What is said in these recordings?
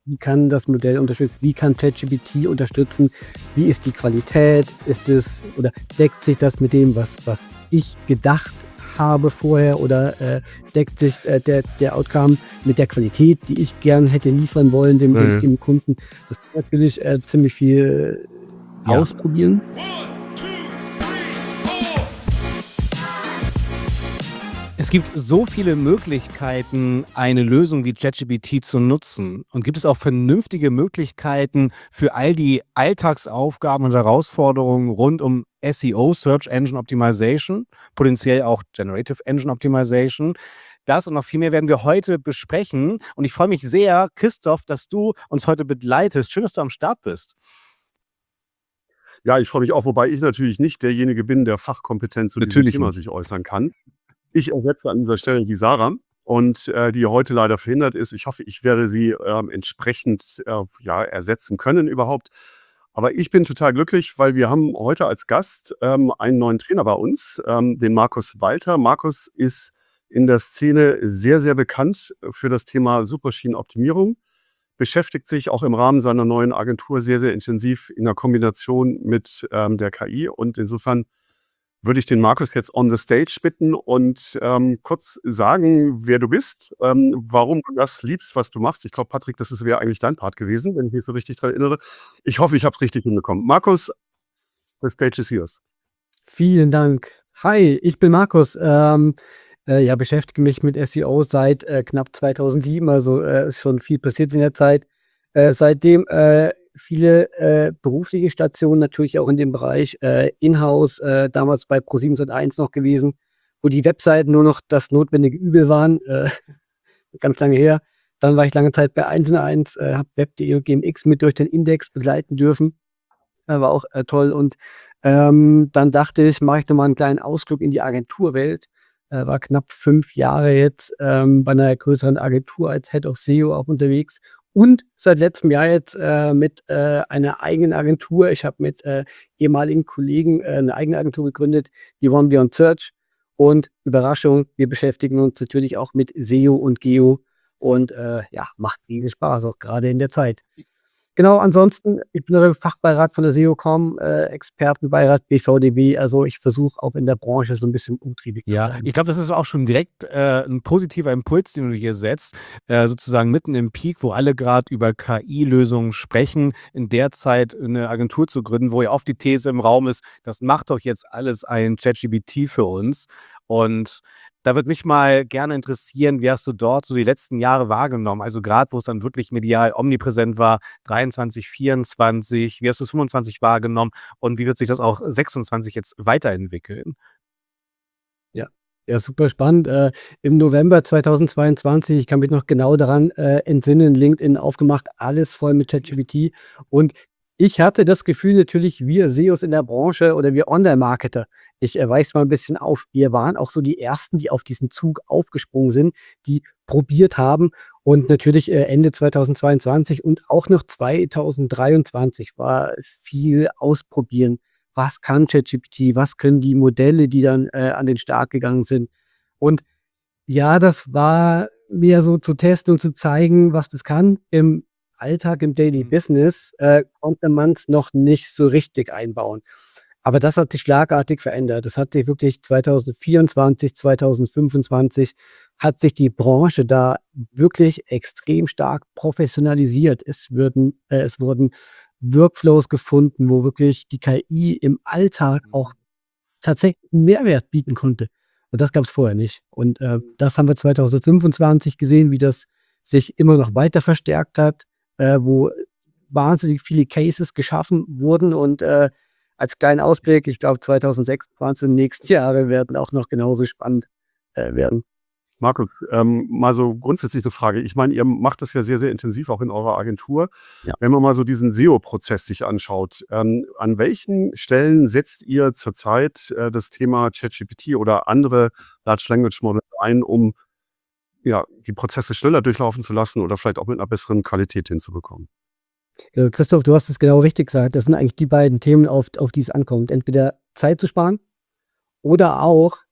wie kann das Modell unterstützen, wie kann ChatGPT unterstützen, wie ist die Qualität, ist es oder deckt sich das mit dem, was ich gedacht habe vorher oder deckt sich der Outcome mit der Qualität, die ich gern hätte liefern wollen Mhm. dem Kunden. Das ist natürlich ziemlich viel Ja. ausprobieren. Es gibt so viele Möglichkeiten, eine Lösung wie ChatGPT zu nutzen. Und gibt es auch vernünftige Möglichkeiten für all die Alltagsaufgaben und Herausforderungen rund um SEO, Search Engine Optimization, potenziell auch Generative Engine Optimization? Das und noch viel mehr werden wir heute besprechen. Und ich freue mich sehr, Christoph, dass du uns heute begleitest. Schön, dass du am Start bist. Ja, ich freue mich auch, wobei ich natürlich nicht derjenige bin, der fachkompetent zu diesem Natürlich Thema nicht. sich äußern kann. Ich ersetze an dieser Stelle die Sarah und die heute leider verhindert ist. Ich hoffe, ich werde sie entsprechend ersetzen können überhaupt. Aber ich bin total glücklich, weil wir haben heute als Gast einen neuen Trainer bei uns, den Markus Walter. Markus ist in der Szene sehr, sehr bekannt für das Thema Suchmaschinenoptimierung, beschäftigt sich auch im Rahmen seiner neuen Agentur sehr, sehr intensiv in der Kombination mit der KI. Und insofern würde ich den Markus jetzt on the stage bitten und kurz sagen, wer du bist, warum du das liebst, was du machst. Ich glaube, Patrick, wäre eigentlich dein Part gewesen, wenn ich mich so richtig daran erinnere. Ich hoffe, ich habe es richtig hinbekommen. Markus, the stage is yours. Vielen Dank. Hi, ich bin Markus. Beschäftige mich mit SEO seit knapp 2007, also ist schon viel passiert in der Zeit. Seitdem viele berufliche Stationen, natürlich auch in dem Bereich Inhouse, damals bei Pro701 noch gewesen, wo die Webseiten nur noch das notwendige Übel waren, ganz lange her. Dann war ich lange Zeit bei 1&1, habe Web.de und GMX mit durch den Index begleiten dürfen. War auch toll. Und dann dachte ich, mache ich noch mal einen kleinen Ausflug in die Agenturwelt. War knapp 5 Jahre jetzt bei einer größeren Agentur als Head of SEO auch unterwegs. Und seit letztem Jahr jetzt mit einer eigenen Agentur. Ich habe mit ehemaligen Kollegen eine eigene Agentur gegründet, die One Beyond Search. Und Überraschung, wir beschäftigen uns natürlich auch mit SEO und Geo. Und macht riesen Spaß, auch gerade in der Zeit. Genau, ansonsten, ich bin der Fachbeirat von der SEOCom, Expertenbeirat BVDW. Also ich versuche auch in der Branche so ein bisschen umtriebig zu Ja, bleiben. ich glaube, das ist auch schon direkt 'n positiver Impuls, den du hier setzt, sozusagen mitten im Peak, wo alle gerade über KI-Lösungen sprechen, in der Zeit eine Agentur zu gründen, wo ja oft die These im Raum ist: „Das macht doch jetzt alles ein ChatGPT für uns.“ Und da würde mich mal gerne interessieren, wie hast du dort so die letzten Jahre wahrgenommen? Also, gerade wo es dann wirklich medial omnipräsent war, 23, 24, wie hast du es 25 wahrgenommen und wie wird sich das auch 26 jetzt weiterentwickeln? Ja. Ja, super spannend. Im November 2022, ich kann mich noch genau daran entsinnen, LinkedIn aufgemacht, alles voll mit ChatGPT. Und ich hatte das Gefühl natürlich, wir SEOs in der Branche oder wir Online-Marketer, ich weise mal ein bisschen auf, wir waren auch so die Ersten, die auf diesen Zug aufgesprungen sind, die probiert haben. Und natürlich Ende 2022 und auch noch 2023 war viel ausprobieren. Was kann ChatGPT? Was können die Modelle, die dann an den Start gegangen sind? Und ja, das war mehr so zu testen und zu zeigen, was das kann. Im Alltag, im Daily Business konnte man es noch nicht so richtig einbauen. Aber das hat sich schlagartig verändert. Das hat sich wirklich 2024, 2025 hat sich die Branche da wirklich extrem stark professionalisiert. Es wurden Workflows gefunden, wo wirklich die KI im Alltag auch tatsächlich 'n Mehrwert bieten konnte. Und das gab's vorher nicht. Und das haben wir 2025 gesehen, wie das sich immer noch weiter verstärkt hat, wo wahnsinnig viele Cases geschaffen wurden. Und als kleinen Ausblick, ich glaube 2026 und nächste Jahre werden auch noch genauso spannend werden. Markus, mal so grundsätzlich eine Frage. Ich meine, ihr macht das ja sehr, sehr intensiv auch in eurer Agentur. Ja. Wenn man mal so diesen SEO-Prozess sich anschaut, an welchen Stellen setzt ihr zurzeit das Thema ChatGPT oder andere Large Language Modelle ein, um die Prozesse schneller durchlaufen zu lassen oder vielleicht auch mit einer besseren Qualität hinzubekommen? Christoph, du hast es genau richtig gesagt. Das sind eigentlich die beiden Themen, auf die es ankommt. Entweder Zeit zu sparen oder auch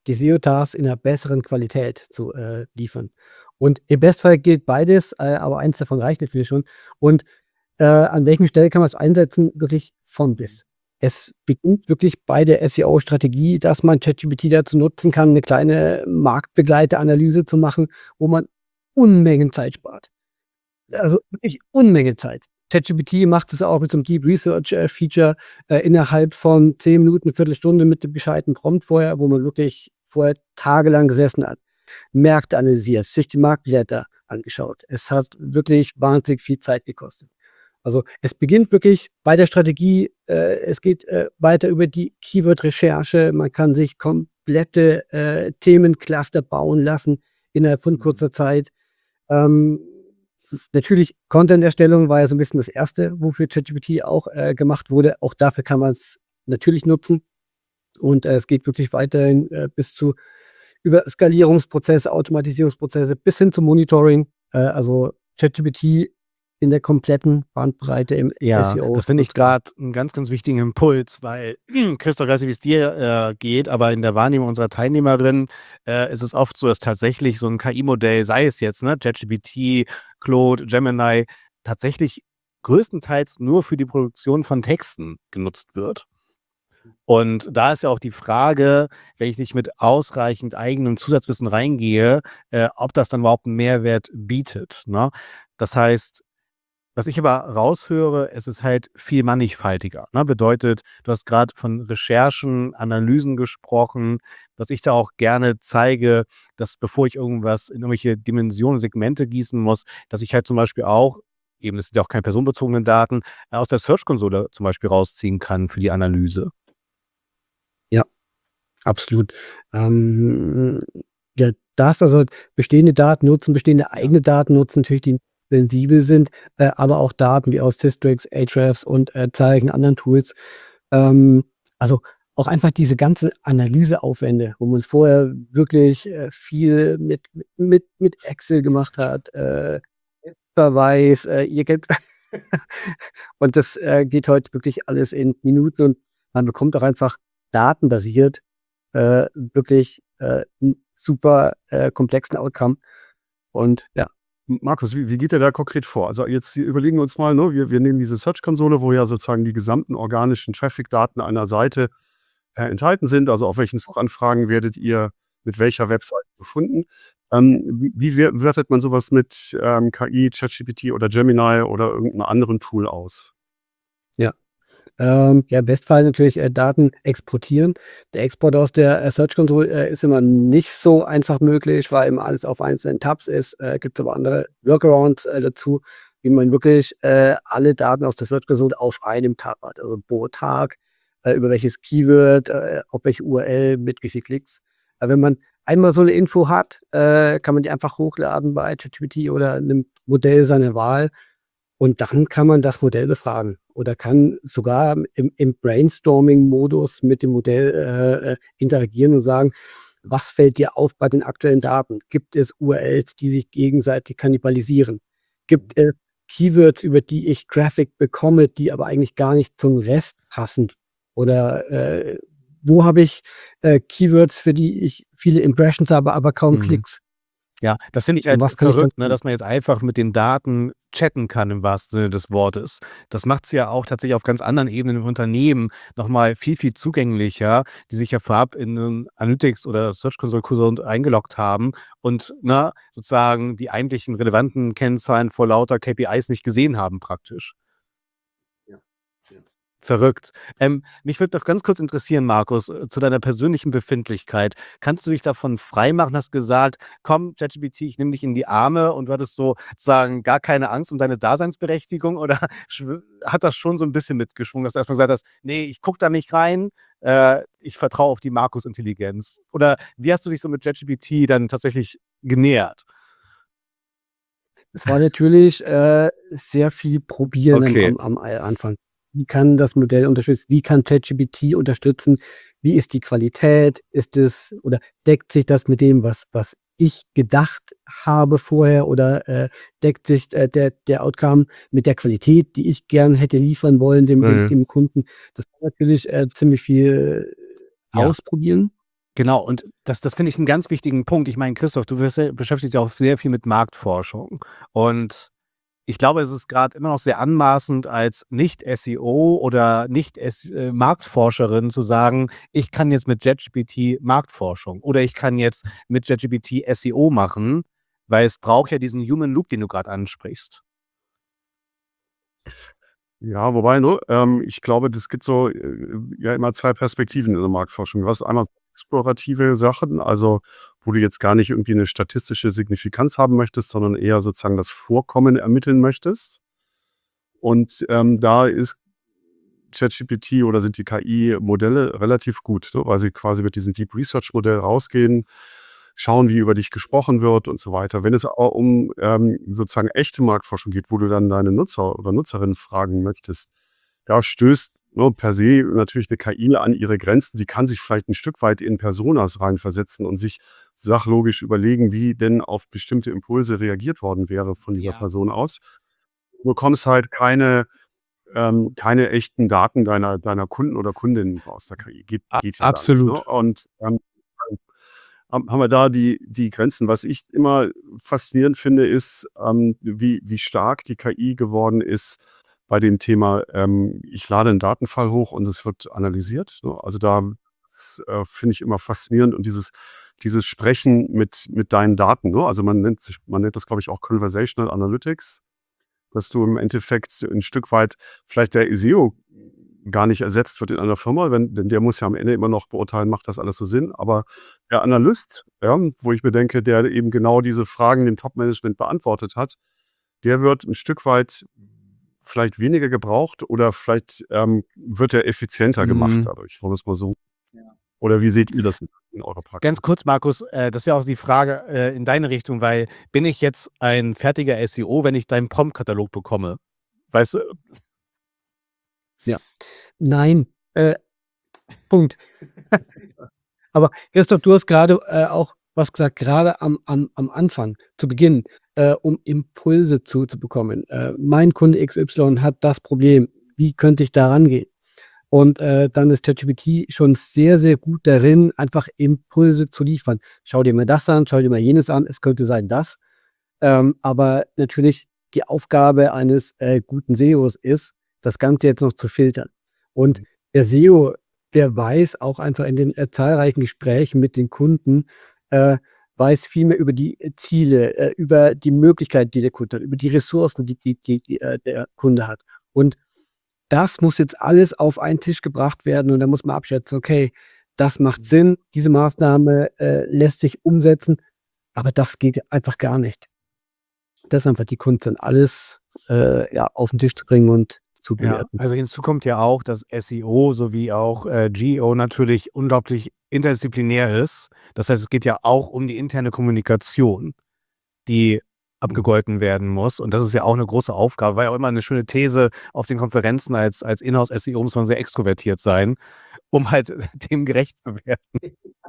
die SEO-Tasks in einer besseren Qualität zu liefern. Und im Bestfall gilt beides, aber eins davon reicht natürlich schon. Und an welchen Stelle kann man es einsetzen? Wirklich von bis. Es beginnt wirklich bei der SEO-Strategie, dass man ChatGPT dazu nutzen kann, eine kleine Marktbegleiteranalyse zu machen, wo man Unmengen Zeit spart. Also wirklich Unmenge Zeit. ChatGPT macht es auch mit so 'nem Deep Research, Feature, innerhalb von 10 Minuten, 1/4 mit dem gescheiten Prompt vorher, wo man wirklich vorher tagelang gesessen hat, Märkte analysiert, sich die Marktblätter angeschaut. Es hat wirklich wahnsinnig viel Zeit gekostet. Also, es beginnt wirklich bei der Strategie, es geht, weiter über die Keyword-Recherche. Man kann sich komplette, Themencluster bauen lassen innerhalb von kurzer Zeit. Ähm, Natürlich Content-Erstellung war ja so 'n bisschen das Erste, wofür ChatGPT auch, gemacht wurde. Auch dafür kann man's natürlich nutzen und, es geht wirklich weiterhin, bis zu über Skalierungsprozesse, Automatisierungsprozesse bis hin zum Monitoring. Also, ChatGPT in der kompletten Bandbreite im Ja, SEO das finde ich nutzbar. gerade 'n ganz, ganz wichtigen Impuls, weil Christoph, ich weiß nicht, wie's dir, geht, aber in der Wahrnehmung unserer Teilnehmerinnen, ist es oft so, dass tatsächlich so 'n KI-Modell, sei es jetzt, ne, ChatGPT, Claude, Gemini, tatsächlich größtenteils nur für die Produktion von Texten genutzt wird. Und da ist ja auch die Frage, wenn ich nicht mit ausreichend eigenem Zusatzwissen reingehe, ob das dann überhaupt 'n Mehrwert bietet, ne? Das heißt, was ich aber raushöre, es ist halt viel mannigfaltiger, ne? Bedeutet, du hast grad von Recherchen, Analysen gesprochen. Was ich da auch gerne zeige, dass bevor ich irgendwas in irgendwelche Dimensionen, Segmente gießen muss, dass ich halt zum Beispiel auch eben, das sind ja auch keine personenbezogenen Daten, aus der Search-Konsole zum Beispiel rausziehen kann für die Analyse. Ja, absolut. Ähm, ja, darfst also bestehende Daten nutzen, bestehende eigene Daten nutzen, natürlich, die sensibel sind, aber auch Daten wie aus Systrix, Ahrefs und, zahlreichen anderen Tools. Ähm, also, auch einfach diese ganzen Analyseaufwände, wo man vorher wirklich, viel mit Excel gemacht hat, Verweis, ihr kennt und das, geht heute wirklich alles in Minuten und man bekommt auch einfach datenbasiert, wirklich, 'n super, komplexen Outcome und ja. Markus, wie geht ihr da konkret vor? Also, jetzt überlegen wir uns mal, ne, wir nehmen diese Search-Konsole, wo ja sozusagen die gesamten organischen Traffic-Daten einer Seite, enthalten sind. Also, auf welchen Suchanfragen werdet ihr mit welcher Webseite gefunden? Wie wertet man sowas mit, KI, ChatGPT oder Gemini oder irgend 'nem anderen Tool aus? Ja. Ja, im Bestfall natürlich, Daten exportieren. Der Export aus der, Search Console, ist immer nicht so einfach möglich, weil immer alles auf einzelnen Tabs ist. Gibt's aber andere Workarounds, dazu, wie man wirklich, alle Daten aus der Search Console auf einem Tab hat. Also pro Tag, über welches Keyword, auf welche URL, mit wie viel Klicks. Wenn man einmal so 'ne Info hat, kann man die einfach hochladen bei ChatGPT oder 'nem Modell seiner Wahl. Und dann kann man das Modell befragen oder kann sogar im Brainstorming-Modus mit dem Modell, interagieren und sagen: „Was fällt dir auf bei den aktuellen Daten? Gibt es URLs, die sich gegenseitig kannibalisieren? Gibt es Keywords, über die ich Traffic bekomme, die aber eigentlich gar nicht zum Rest passen? Oder, wo habe ich, Keywords, für die ich viele Impressions habe, aber kaum Mhm. Klicks? Ja, das finde ich Und halt was kann ich dann verrückt, ne, tun?“ dass man jetzt einfach mit den Daten chatten kann im wahrsten Sinne des Wortes. Das macht's ja auch tatsächlich auf ganz anderen Ebenen im Unternehmen noch mal viel, viel zugänglicher, die sich ja vorab in 'nen Analytics oder Search Console Konsole eingeloggt haben und, ne, sozusagen die eigentlichen relevanten Kennzahlen vor lauter KPIs nicht gesehen haben praktisch. Ja, ja. Verrückt. Mich würde noch ganz kurz interessieren, Markus, zu deiner persönlichen Befindlichkeit. Kannst du dich davon freimachen? Hast gesagt: „Komm, ChatGPT, ich nehme dich in die Arme“, und du hattest so sozusagen gar keine Angst um deine Daseinsberechtigung, oder hat das schon so ein bisschen mitgeschwungen, dass du erst mal gesagt hast: „Nee, ich gucke da nicht rein, ich vertraue auf die Markus-Intelligenz“? Oder wie hast du dich so mit ChatGPT dann tatsächlich genähert? Es war natürlich, sehr viel probieren Okay. am Anfang. Wie kann das Modell unterstützen? Wie kann ChatGPT unterstützen? Wie ist die Qualität? Ist es oder deckt sich das mit dem, was ich gedacht habe vorher oder, deckt sich, der Outcome mit der Qualität, die ich gern hätte liefern wollen dem Mhm. Kunden? Das war natürlich, ziemlich viel Ja. ausprobieren. Genau, und das finde ich einen ganz wichtigen Punkt. Ich meine, Christoph, du beschäftigst dich ja auch sehr viel mit Marktforschung. Und ich glaube, es ist gerade immer noch sehr anmaßend, als Nicht-SEO oder Nicht-Marktforscherin zu sagen, ich kann jetzt mit ChatGPT Marktforschung oder ich kann jetzt mit ChatGPT SEO machen, weil es braucht ja diesen Human Loop, den du gerade ansprichst. Ja, wobei, ne, ich glaube, das gibt so, ja immer 2 Perspektiven in der Marktforschung. Du hast einmal so explorative Sachen, also, wo du jetzt gar nicht irgendwie eine statistische Signifikanz haben möchtest, sondern eher sozusagen das Vorkommen ermitteln möchtest. Und, da ist ChatGPT oder sind die KI-Modelle relativ gut, ne, weil sie quasi mit diesem Deep Research Modell rausgehen, schauen, wie über dich gesprochen wird und so weiter. Wenn es aber um, sozusagen echte Marktforschung geht, wo du dann deine Nutzer oder Nutzerinnen fragen möchtest, da stößt, ne, per se natürlich eine KI an ihre Grenzen. Die kann sich vielleicht ein Stück weit in Personas reinversetzen und sich sachlogisch überlegen, wie denn auf bestimmte Impulse reagiert worden wäre von dieser Ja. Person aus. Du bekommst halt keine echten Daten deiner Kunden oder Kundinnen aus der KI. Geht ja gar nicht, ne? Absolut. Und, haben wir da die Grenzen. Was ich immer faszinierend finde, ist, wie stark die KI geworden ist bei dem Thema, ich lade einen Datenfall hoch und es wird analysiert, ne? Also, das, finde ich immer faszinierend und dieses Sprechen mit deinen Daten, ne? Also, man nennt das, glaube ich, auch Conversational Analytics, dass du im Endeffekt ein Stück weit vielleicht der SEO gar nicht ersetzt wird in einer Firma, denn der muss ja am Ende immer noch beurteilen, macht das alles so Sinn? Aber der Analyst, ja, wo ich mir denke, der eben genau diese Fragen dem Top-Management beantwortet hat, der wird ein Stück weit vielleicht weniger gebraucht oder vielleicht, wird er effizienter gemacht Mhm. dadurch, wollen wir's mal so. Ja. Oder wie seht ihr das in eurer Ganz Praxis? kurz, Markus, das wäre auch die Frage in deine Richtung, weil bin ich jetzt ein fertiger SEO, wenn ich deinen Prompt-Katalog bekomme? Weißt du? Ja. Nein, Punkt. Aber Christoph, du hast gerade auch was gesagt, gerade am Anfang, zu Beginn, um Impulse zu bekommen. Mein Kunde XY hat das Problem. Wie könnte ich da rangehen? Und, dann ist ChatGPT schon sehr, sehr gut darin, einfach Impulse zu liefern. „Schau dir mal das an, schau dir mal jenes an, es könnte sein das.“ Aber natürlich die Aufgabe eines, guten SEOs ist, das Ganze jetzt noch zu filtern. Und der SEO, der weiß auch einfach in den, zahlreichen Gesprächen mit den Kunden, äh, weiß viel mehr über die, Ziele, über die Möglichkeiten, die der Kunde hat, über die Ressourcen, der Kunde hat. Und das muss jetzt alles auf einen Tisch gebracht werden und da muss man abschätzen: „Okay, das macht Sinn, diese Maßnahme, lässt sich umsetzen, aber das geht einfach gar nicht.“ Das ist einfach die Kunst, dann alles, ja, auf 'n Tisch zu bringen und zu Ja, bewerten. also hinzu kommt ja auch, dass SEO sowie auch GEO natürlich unglaublich interdisziplinär ist. Das heißt, es geht ja auch um die interne Kommunikation, die abgegolten werden muss. Und das ist ja auch eine große Aufgabe. War ja auch immer eine schöne These auf den Konferenzen, als Inhouse-SEO muss man sehr extrovertiert sein, um halt dem gerecht zu werden.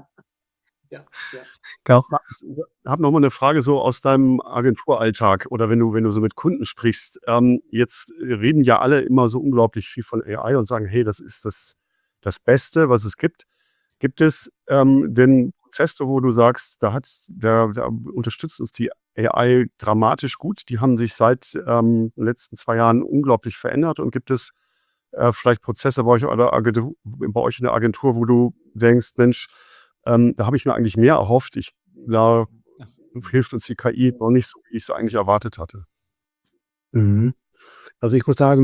Ja, ja. Genau. Ich habe noch mal 'ne Frage so aus deinem Agenturalltag oder wenn du so mit Kunden sprichst. Jetzt reden ja alle immer so unglaublich viel von AI und sagen: „Hey, das ist das Beste, was es gibt.“ Gibt es, denn Prozesse, wo du sagst, da unterstützt uns die AI dramatisch gut, die haben sich seit, den letzten 2 Jahren unglaublich verändert und gibt es, vielleicht Prozesse bei euch in der Agentur, wo du denkst: „Mensch, da habe ich mir eigentlich mehr erhofft. Da hilft uns die KI noch nicht so, wie ich es eigentlich erwartet hatte.“ Mhm. Also, ich muss sagen,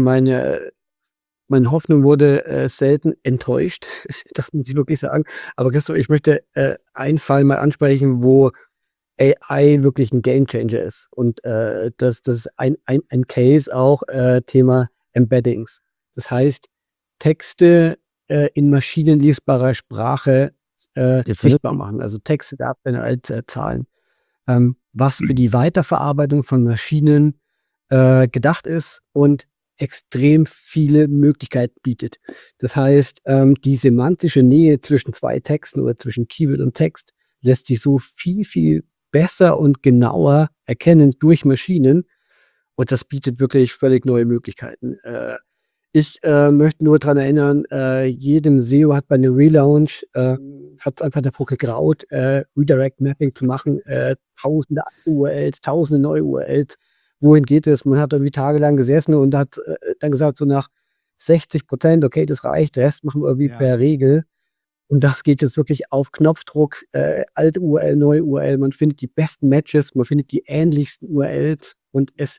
meine Hoffnung wurde, selten enttäuscht. Das muss ich wirklich sagen. Aber Christoph, ich möchte, einen Fall mal ansprechen, wo AI wirklich 'n Gamechanger ist. Und, das ist ein Case auch, Thema Embeddings. Das heißt, Texte, in maschinenlesbarer Sprache, sichtbar machen. Also, Texte darstellen als, Zahlen. Was für die Weiterverarbeitung von Maschinen, gedacht ist und extrem viele Möglichkeiten bietet. Das heißt, die semantische Nähe zwischen 2 Texten oder zwischen Keyword und Text lässt sich so viel, viel besser und genauer erkennen durch Maschinen und das bietet wirklich völlig neue Möglichkeiten. Ich möchte nur daran erinnern, jedem SEO hat bei einem Relaunch hat es einfach davor gegraut, Redirect Mapping zu machen, tausende alte URLs, tausende neue URLs. Wohin geht es? Man hat irgendwie tagelang gesessen und hat dann gesagt, so nach 60%, okay, das reicht, den Rest machen wir irgendwie Ja. per Regel. Und das geht jetzt wirklich auf Knopfdruck, alte URL, neue URL. Man findet die besten Matches, man findet die ähnlichsten URLs und es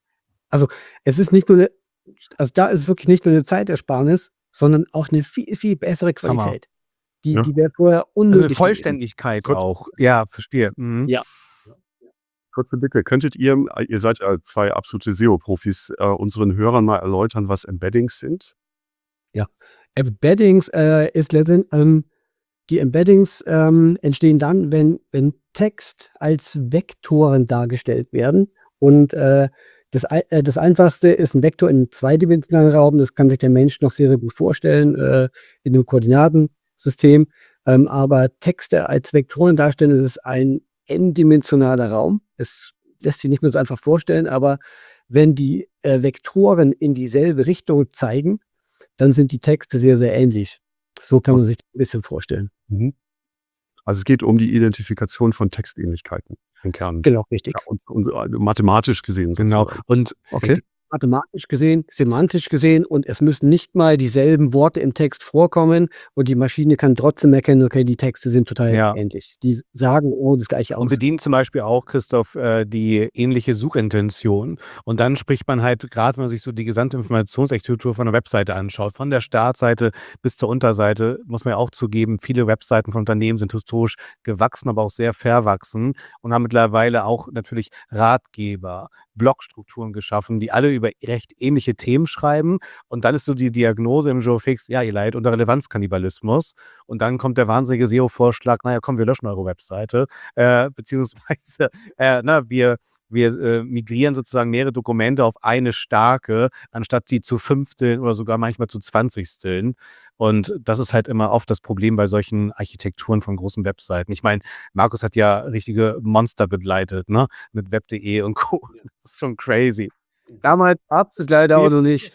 ist nicht nur da ist es wirklich nicht nur 'ne Zeitersparnis, sondern auch eine viel, viel bessere Hammer. Qualität. Die Ja. die wäre vorher Also eine unmöglich gewesen. Vollständigkeit Kurz auch. Ja, verstehe. Mhm. Ja. Kurze Bitte, könntet ihr seid ja 2 absolute SEO-Profis, unseren Hörern mal erläutern, was Embeddings sind? Ja. Embeddings, ist die Embeddings, entstehen dann, wenn Text als Vektoren dargestellt werden und, das Einfachste ist ein Vektor in 'nem zweidimensionalen Raum. Das kann sich der Mensch noch sehr, sehr gut vorstellen, in 'nem Koordinatensystem. Aber Texte als Vektoren darstellen, das ist ein n-dimensionaler Raum. Es lässt sich nicht mehr so einfach vorstellen, aber wenn die, Vektoren in dieselbe Richtung zeigen, dann sind die Texte sehr, sehr ähnlich. So kann man sich das 'n bisschen vorstellen. Mhm. Also, es geht um die Identifikation von Textähnlichkeiten im Kern. Genau, richtig. Ja, und mathematisch gesehen Genau. sozusagen. Und Okay. Mathematisch gesehen, semantisch gesehen und es müssen nicht mal dieselben Worte im Text vorkommen und die Maschine kann trotzdem erkennen, okay, die Texte sind total ja. ähnlich. Die sagen das Gleiche Und aus. bedienen zum Beispiel auch, Christoph, die ähnliche Suchintention. Und dann spricht man halt, gerade wenn man sich so die gesamte Informationsarchitektur von 'ner Webseite anschaut, von der Startseite bis zur Unterseite, muss man ja auch zugeben, viele Webseiten von Unternehmen sind historisch gewachsen, aber auch sehr verwachsen und haben mittlerweile auch natürlich Ratgeber, Blogstrukturen geschaffen, die alle über recht ähnliche Themen schreiben. Und dann ist so die Diagnose im Joe Fix: „Ja, ihr leidet unter Relevanzkannibalismus." Und dann kommt der wahnsinnige SEO-Vorschlag: „Na ja, komm, wir löschen eure Webseite." Beziehungsweise, wir migrieren sozusagen mehrere Dokumente auf eine starke, anstatt sie zu Fünfteln oder sogar manchmal zu Zwanzigsteln. Und das ist halt immer oft das Problem bei solchen Architekturen von großen Webseiten. Ich meine, Markus hat ja richtige Monster begleitet, ne, mit Web.de und Co. Das ist schon crazy. Damals gab's es leider auch noch nicht.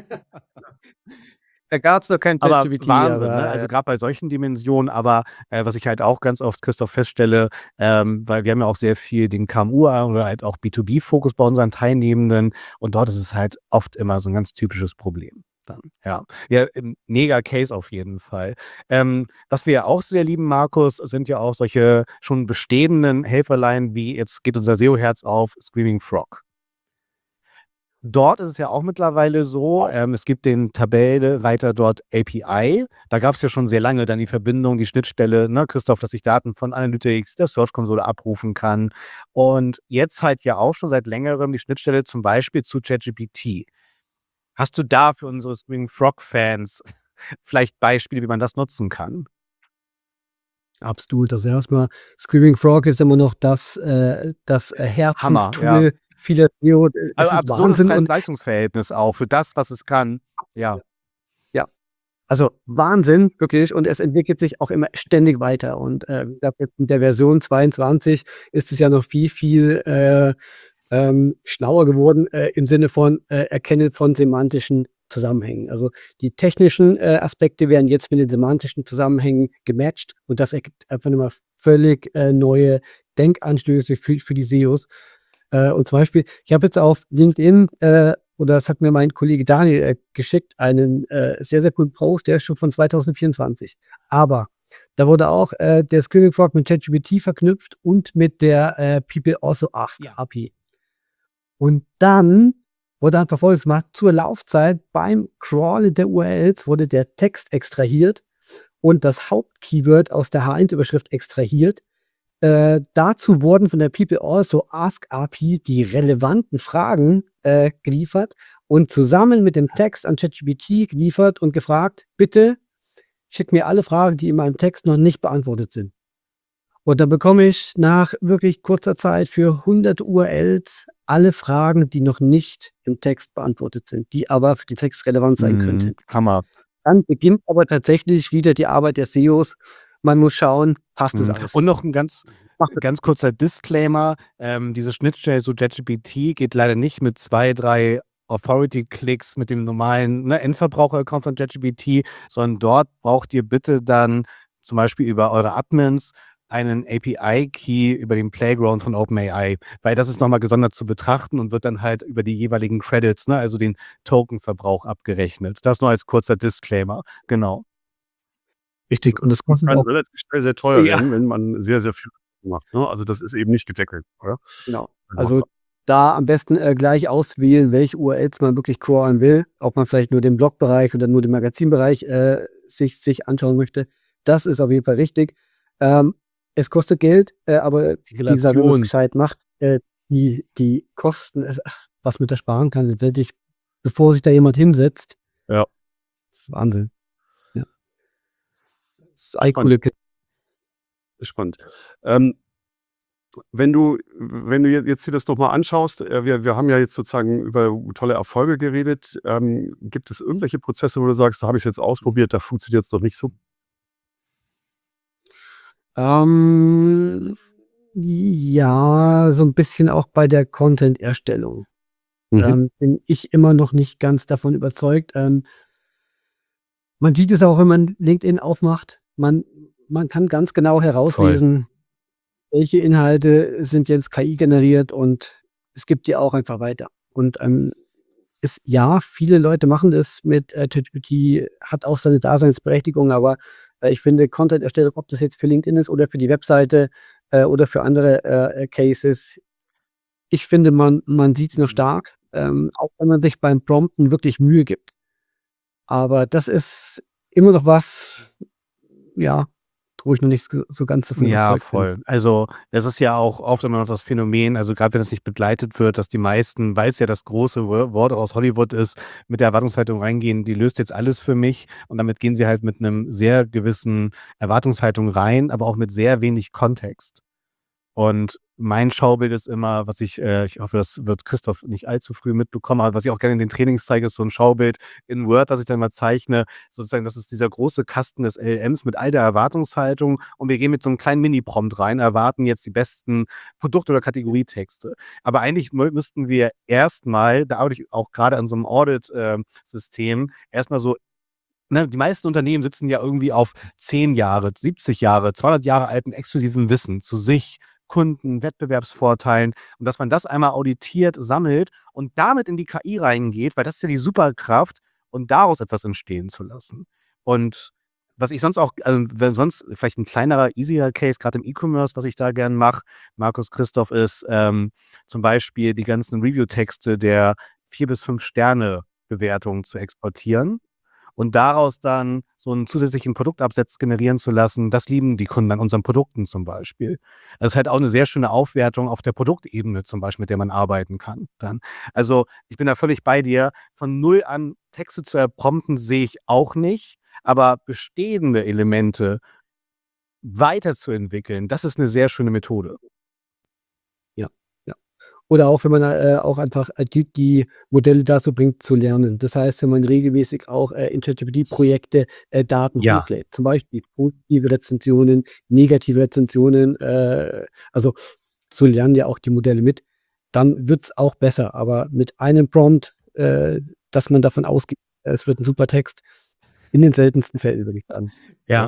Da gab's noch kein Aber ChatGPT, Wahnsinn, ne? aber, Also gerade bei solchen Dimensionen, aber was ich halt auch ganz oft, Christoph, feststelle, weil wir haben ja auch sehr viel den KMU oder halt auch B2B-Fokus bei unseren Teilnehmenden und dort ist es halt oft immer so ein ganz typisches Problem dann, ja. Ja, mega Case auf jeden Fall. Was wir ja auch sehr lieben, Markus, sind ja auch solche schon bestehenden Helferlein wie jetzt geht unser SEO-Herz auf, Screaming Frog. Dort ist es ja auch mittlerweile so, es gibt den Tabellenreiter dort API. Da gab es ja schon sehr lange dann die Verbindung, die Schnittstelle, ne, Christoph, dass ich Daten von Analytics, der Search-Konsole abrufen kann. Und jetzt halt ja auch schon seit Längerem die Schnittstelle zum Beispiel zu ChatGPT. Hast du da für unsere Screaming Frog-Fans vielleicht Beispiele, wie man das nutzen kann? absolut. Also erstmal Screaming Frog ist immer noch das Hammer, ja. Herzenstool vieler SEO. Es Also ist absurdes Wahnsinn und Preis-Leistungs-Verhältnis auch für das, was es kann. Ja. ja, also Wahnsinn, wirklich. Und es entwickelt sich auch immer ständig weiter. Und ich glaube, jetzt mit der Version 22 ist es ja noch viel, viel schlauer geworden im Sinne von Erkennen von semantischen Zusammenhängen. Also die technischen Aspekte werden jetzt mit den semantischen Zusammenhängen gematcht und das ergibt einfach nochmal völlig neue Denkanstöße für die SEOs. Und zum Beispiel, ich habe jetzt auf LinkedIn, oder das hat mir mein Kollege Daniel geschickt, einen sehr, sehr coolen Post, der ist schon von 2024. Aber da wurde auch der Screaming Frog mit ChatGPT verknüpft und mit der People Also Ask Ja. API. Und dann wurde einfach Folgendes gemacht: Zur Laufzeit beim Crawlen der URLs wurde der Text extrahiert und das Hauptkeyword aus der H1-Überschrift extrahiert. Dazu wurden von der People Also Ask API die relevanten Fragen geliefert und zusammen mit dem Text an ChatGPT geliefert und gefragt: „Bitte schick mir alle Fragen, die in meinem Text noch nicht beantwortet sind." Und dann bekomme ich nach wirklich kurzer Zeit für 100 URLs alle Fragen, die noch nicht im Text beantwortet sind, die aber für den Text relevant sein könnten. Hammer. Dann beginnt aber tatsächlich wieder die Arbeit der SEOs. Man muss schauen, passt das alles? Und noch ein ganz Macht kurzer Disclaimer, diese Schnittstelle zu ChatGPT geht leider nicht mit 2, 3 Authority-Klicks mit dem normalen, ne, Endverbraucher-Account von ChatGPT, sondern dort braucht ihr bitte dann zum Beispiel über eure Admins einen API-Key über den Playground von OpenAI, weil das ist nochmal gesondert zu betrachten und wird dann halt über die jeweiligen Credits, ne, also den Token-Verbrauch abgerechnet. Das nur als kurzer Disclaimer, genau. Richtig. Und das Das kostet kann auch relativ schnell sehr teuer Ja. werden, wenn man sehr, sehr viel macht, ne? Also, das ist eben nicht gedeckelt, oder? genau. Genau. Also, da am besten, gleich auswählen, welche URLs man wirklich crawlen will, ob man vielleicht nur den Blogbereich oder nur den Magazinbereich, sich anschauen möchte. Das ist auf jeden Fall richtig. Es kostet Geld, aber Die wie gesagt, wenn man's Relation. gescheit macht, die Kosten, was man da sparen kann letztendlich, bevor sich da jemand hinsetzt, Ja. ist Wahnsinn. Ja. Das ist Spannend. coole Ki Spannend. Wenn du jetzt dir das noch mal anschaust, wir haben ja jetzt sozusagen über tolle Erfolge geredet. Gibt es irgendwelche Prozesse, wo du sagst: „Da habe ich's jetzt ausprobiert, da funktioniert's noch nicht so?“ Ja, so 'n bisschen auch bei der Content-Erstellung. Mhm. Bin ich immer noch nicht ganz davon überzeugt. Man sieht es auch, wenn man LinkedIn aufmacht. Man kann ganz genau Voll. herauslesen, welche Inhalte sind jetzt KI generiert und es gibt die auch einfach weiter. Und, viele Leute machen das mit, ChatGPT, hat auch seine Daseinsberechtigung, aber, ich finde Content-Erstellung, ob das jetzt für LinkedIn ist oder für die Webseite, oder für andere, Cases, ich finde, man sieht's noch stark, auch wenn man sich beim Prompten wirklich Mühe gibt. Aber das ist immer noch was, ja, wo ich noch nicht so ganz davon Ja, überzeugt bin. voll. Also, es ist ja auch oft immer noch das Phänomen, also gerade wenn das nicht begleitet wird, dass die meisten, weil es ja das große Wort aus Hollywood ist, mit der Erwartungshaltung reingehen, die löst jetzt alles für mich und damit gehen sie halt mit einem sehr gewissen Erwartungshaltung rein, aber auch mit sehr wenig Kontext. Und mein Schaubild ist immer, was ich hoffe, das wird Christoph nicht allzu früh mitbekommen, aber was ich auch gerne in den Trainings zeige, ist so 'n Schaubild in Word, das ich dann mal zeichne. Sozusagen, das ist dieser große Kasten des LLMs mit all der Erwartungshaltung und wir gehen mit so 'nem kleinen Mini-Prompt rein, erwarten jetzt die besten Produkt oder Kategorietexte. Aber eigentlich müssten wir erst mal, da arbeite ich auch grade an so 'nem Audit, System, erst mal so, ne, die meisten Unternehmen sitzen ja irgendwie auf 10 Jahre, 70 Jahre, 200 Jahre altem exklusivem Wissen zu sich, Kunden, Wettbewerbsvorteilen und dass man das einmal auditiert, sammelt und damit in die KI reingeht, weil das ist ja die Superkraft und daraus etwas entstehen zu lassen. Und was ich sonst auch, wenn sonst vielleicht 'n kleinerer, easier Case, grad im E-Commerce, was ich da gern mache, Markus, Christoph, ist, zum Beispiel die ganzen Review-Texte der 4 bis 5 Sterne-Bewertungen zu exportieren und daraus dann so 'n zusätzlichen Produktabsatz generieren zu lassen. Das lieben die Kunden an unseren Produkten zum Beispiel. Das ist halt auch 'ne sehr schöne Aufwertung auf der Produktebene zum Beispiel, mit der man arbeiten kann dann. Also, ich bin da völlig bei dir. Von null an Texte zu erprompten sehe ich auch nicht, aber bestehende Elemente weiterzuentwickeln, das ist 'ne sehr schöne Methode. Ja, ja. Oder auch, wenn man, auch einfach, die Modelle dazu bringt, zu lernen. Das heißt, wenn man regelmäßig auch, in ChatGPT-Projekte, Daten Ja. hochlädt, zum Beispiel positive Rezensionen, negative Rezensionen, also, so lernen ja auch die Modelle mit, dann wird's auch besser. Aber mit einem Prompt, dass man davon ausgeht, es wird 'n super Text, in den seltensten Fällen, würde ich sagen. Ja. Ja.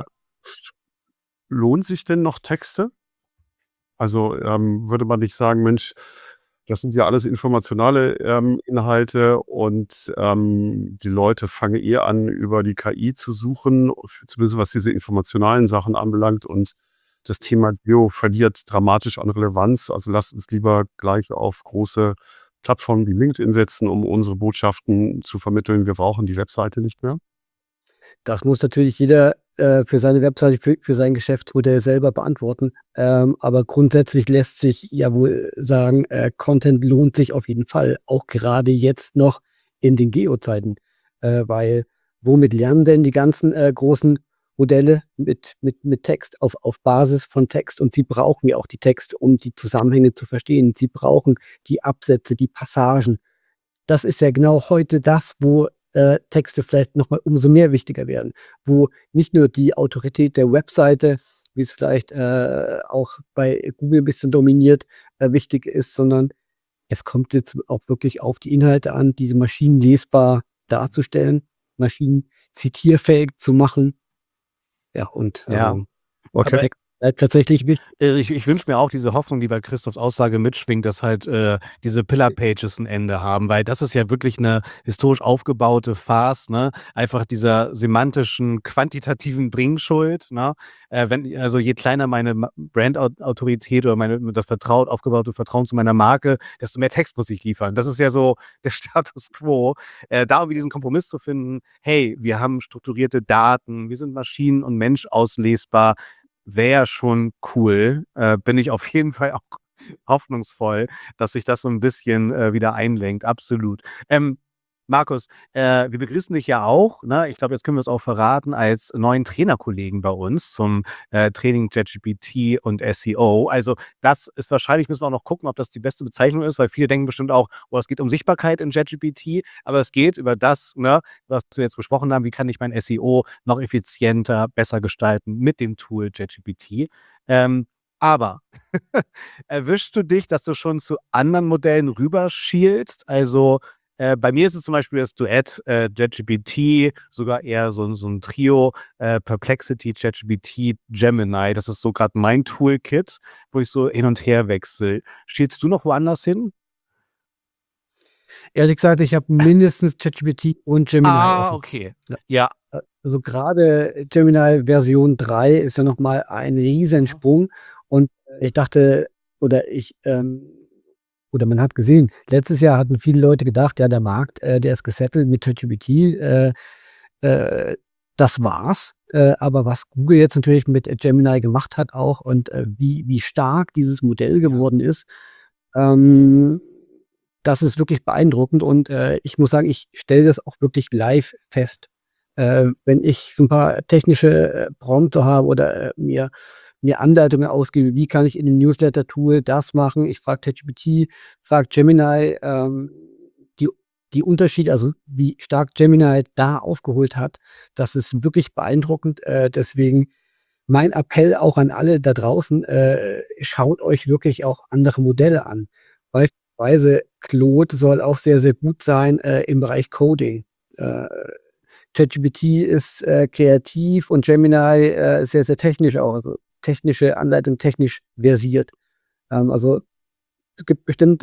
Lohnen sich denn noch Texte? Also, würde man nicht sagen: „Mensch, das sind ja alles informationale, Inhalte und, die Leute fangen eher an, über die KI zu suchen, zumindest was diese informationalen Sachen anbelangt und das Thema SEO verliert dramatisch an Relevanz. Also, lasst uns lieber gleich auf große Plattformen wie LinkedIn setzen, um unsere Botschaften zu vermitteln. Wir brauchen die Webseite nicht mehr.“ Das muss natürlich jeder, für seine Webseite, für sein Geschäftsmodell selber beantworten. Aber grundsätzlich lässt sich ja wohl sagen, Content lohnt sich auf jeden Fall, auch gerade jetzt noch in den Geo-Zeiten. Weil womit lernen denn die ganzen, großen Modelle? Mit Text, auf Basis von Text. Und sie brauchen ja auch die Texte, um die Zusammenhänge zu verstehen. Sie brauchen die Absätze, die Passagen. Das ist ja genau heute das, wo, Texte vielleicht noch mal umso mehr wichtiger werden, wo nicht nur die Autorität der Webseite, wie es vielleicht, auch bei Google 'n bisschen dominiert, wichtig ist, sondern Es kommt jetzt auch wirklich auf die Inhalte an, diese Maschinen lesbar darzustellen, Maschinen zitierfähig zu machen. Ja, und Ja. also Okay. Text bleibt tatsächlich wichtig. Ich wünsche mir auch diese Hoffnung, die bei Christophs Aussage mitschwingt, dass halt diese Pillar-Pages ein Ende haben, weil das ist ja wirklich eine historisch aufgebaute Farce, ne? Einfach dieser semantischen, quantitativen Bringschuld, ne? Also je kleiner meine Brand-Autorität oder das aufgebaute Vertrauen zu meiner Marke, desto mehr Text muss ich liefern. Das ist ja so der Status quo. Da irgendwie diesen Kompromiss zu finden, hey, wir haben strukturierte Daten, wir sind Maschinen- und Mensch auslesbar, wäre schon cool. Bin ich auf jeden Fall auch hoffnungsvoll, dass sich das so ein bisschen wieder einlenkt, absolut. Markus, wir begrüßen dich ja auch, ne? Ich glaube, jetzt können wir es auch verraten, als neuen Trainerkollegen bei uns zum Training ChatGPT und SEO. Also das ist wahrscheinlich, müssen wir auch noch gucken, ob das die beste Bezeichnung ist, weil viele denken bestimmt auch, oh, es geht um Sichtbarkeit in ChatGPT, aber es geht über das, ne, was wir jetzt besprochen haben, wie kann ich mein SEO noch effizienter, besser gestalten mit dem Tool ChatGPT. Aber erwischst du dich, dass du schon zu anderen Modellen rüberschielst? Also bei mir ist es zum Beispiel das Duett ChatGPT, sogar eher so ein Trio, Perplexity, ChatGPT, Gemini. Das ist so gerade mein Toolkit, wo ich so hin und her wechsle. Schielst du noch woanders hin? Ehrlich gesagt, ich habe mindestens ChatGPT und Gemini offen. Okay. Ja. Ja. Also gerade Gemini Version 3 ist ja noch mal ein Riesensprung und ich dachte oder man hat gesehen, letztes Jahr hatten viele Leute gedacht, ja, der Markt, der ist gesettelt mit ChatGPT, das war's. Aber was Google jetzt natürlich mit Gemini gemacht hat auch und wie stark dieses Modell geworden ist, ähm, das ist wirklich beeindruckend und ich muss sagen, ich stelle das auch wirklich live fest. Wenn ich so ein paar technische Prompter habe oder mir Anleitungen ausgebe, wie kann ich in dem Newsletter-Tool das machen? Ich frage ChatGPT, frage Gemini, die die Unterschiede, also wie stark Gemini da aufgeholt hat, das ist wirklich beeindruckend. Deswegen mein Appell auch an alle da draußen, schaut euch wirklich auch andere Modelle an. Beispielsweise Claude soll auch sehr, sehr gut sein, im Bereich Coding. Äh, ChatGPT ist, kreativ und Gemini, sehr, sehr technisch auch, also technische Anleitung, technisch versiert. Also, es gibt bestimmt,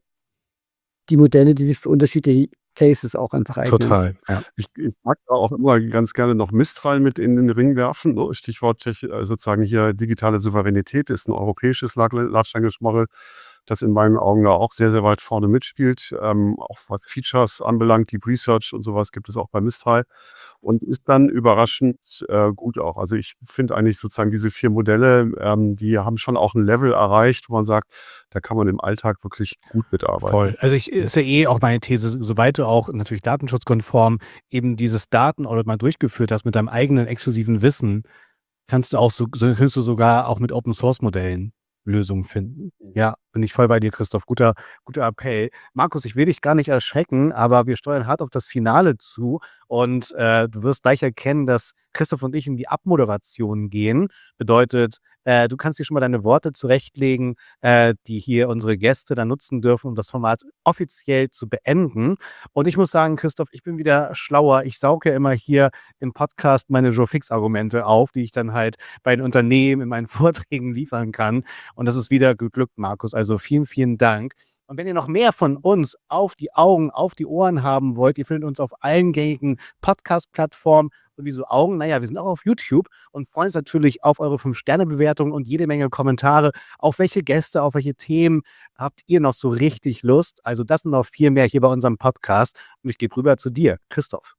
die Modelle, die sich für unterschiedliche Cases auch einfach eignen. Total, ja. Ich mag da auch immer ganz gerne noch Mistral mit in den Ring werfen, ne? Stichwort sozusagen hier digitale Souveränität ist ein europäisches Large Language Model, das in meinen Augen da auch sehr, sehr weit vorne mitspielt. Auch was Features anbelangt, Deep Research und sowas gibt es auch bei Mistral und ist dann überraschend gut auch. Also ich finde eigentlich sozusagen diese 4 Modelle, die haben schon auch ein Level erreicht, wo man sagt, da kann man im Alltag wirklich gut mitarbeiten. Voll. Also ist ja auch meine These, soweit du auch natürlich datenschutzkonform eben dieses Datenaudit mal durchgeführt hast mit deinem eigenen exklusiven Wissen, kannst du sogar auch mit Open-Source-Modellen Lösungen finden. Ja, bin ich voll bei dir, Christoph. Guter Appell. Markus, ich will dich gar nicht erschrecken, aber wir steuern hart auf das Finale zu und du wirst gleich erkennen, dass Christoph und ich in die Abmoderation gehen. Bedeutet, du kannst dir schon mal deine Worte zurechtlegen, die hier unsere Gäste dann nutzen dürfen, um das Format offiziell zu beenden. Und ich muss sagen, Christoph, ich bin wieder schlauer. Ich sauge ja immer hier im Podcast meine Joe Fix-Argumente auf, die ich dann halt bei den Unternehmen in meinen Vorträgen liefern kann. Und das ist wieder geglückt, Markus. Also vielen, vielen Dank. Und wenn ihr noch mehr von uns auf die Augen, auf die Ohren haben wollt, ihr findet uns auf allen gängigen Podcast-Plattformen. Und wieso Augen? Naja, wir sind auch auf YouTube und freuen uns natürlich auf eure 5-Sterne-Bewertungen und jede Menge Kommentare. Auf welche Gäste, auf welche Themen habt ihr noch so richtig Lust? Also das und noch viel mehr hier bei unserem Podcast. Und ich gebe rüber zu dir, Christoph.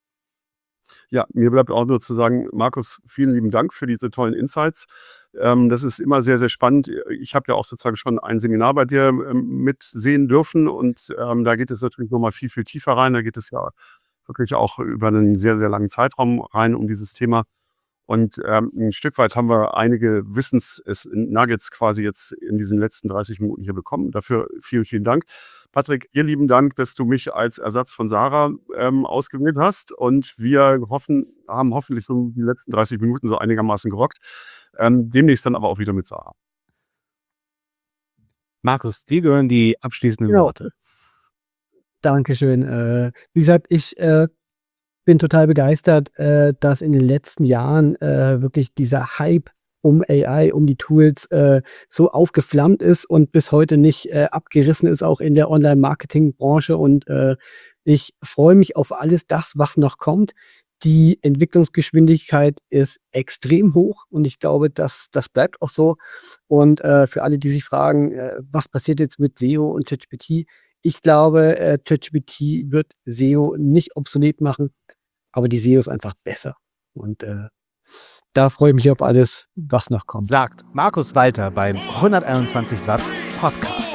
Ja, mir bleibt auch nur zu sagen, Markus, vielen lieben Dank für diese tollen Insights. Das ist immer sehr, sehr spannend. Ich habe ja auch sozusagen schon ein Seminar bei dir mitsehen dürfen und da geht es natürlich noch mal viel, viel tiefer rein. Da geht es ja wirklich auch über einen sehr, sehr langen Zeitraum rein um dieses Thema. Und 'n Stück weit haben wir einige Nuggets quasi jetzt in diesen letzten 30 Minuten hier bekommen. Dafür vielen, vielen Dank. Patrick, dir lieben Dank, dass du mich als Ersatz von Sarah ausgewählt hast. Und wir haben hoffentlich so die letzten 30 Minuten so einigermaßen gerockt. Demnächst dann aber auch wieder mit Sarah. Markus, dir gehören die abschließenden Genau. Worte. Dankeschön. Wie gesagt, ich bin total begeistert, dass in den letzten Jahren wirklich dieser Hype um AI, um die Tools so aufgeflammt ist und bis heute nicht abgerissen ist, auch in der Online-Marketing-Branche. Und ich freue mich auf alles das, was noch kommt. Die Entwicklungsgeschwindigkeit ist extrem hoch und ich glaube, das bleibt auch so. Und für alle, die sich fragen, was passiert jetzt mit SEO und ChatGPT? Ich glaube, ChatGPT wird SEO nicht obsolet machen, aber die SEO ist einfach besser. Und da freue ich mich auf alles, was noch kommt. Sagt Markus Walter beim 121 Watt Podcast.